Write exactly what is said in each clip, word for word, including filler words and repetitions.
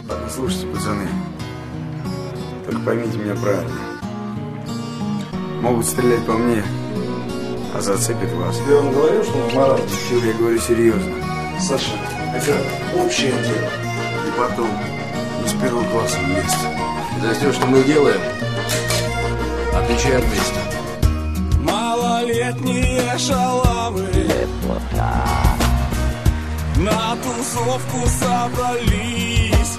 Ладно, слушайте, пацаны. Только поймите меня правильно. Могут стрелять по мне, а зацепит вас. Я вам говорил, что он морал? Я говорю серьезно. Саша, это общее дело. И потом, не с первого класса вместе. За все, что мы делаем, отвечаем вместе. Малолетние шалавы на тусовку собрались,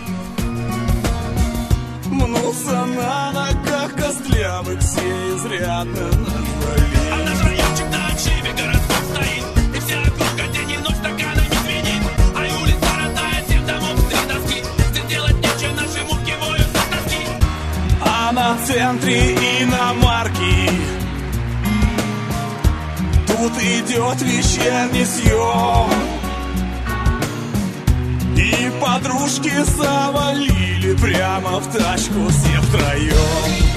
мнутся на ногах костлявых, все изрядно нажрались. А наш райончик на отшибе городской стоит, и вся округа день и ночь стаканами звенит. А и улица родная, всех домов с три доски, здесь делать нечего, наши мурки воют за тоски. А на центре иномарки тут идет вечерний съем, и подружки завалили прямо в тачку все втроем.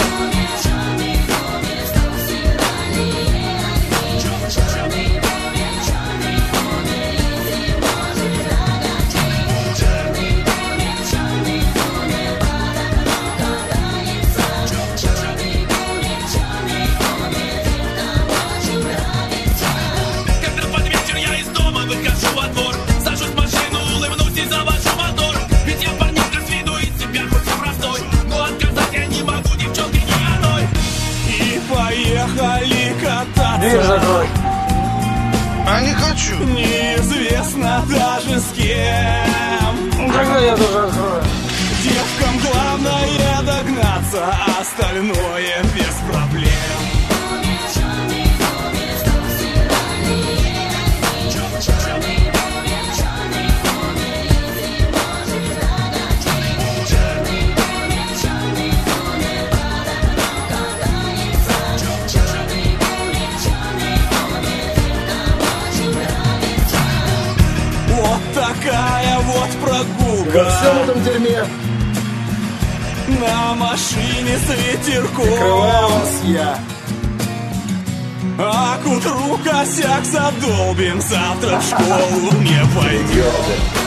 Поехали кататься. Дверь закрой. А не хочу. Неизвестно даже с кем. Тогда я тоже открою. Девкам главное догнаться, а остальное без проблем. Такая вот прогулка. Во всем этом дерьме на машине с ветерком. прикрываю вас я. А к утру косяк задолбим, завтра в школу не пойдем.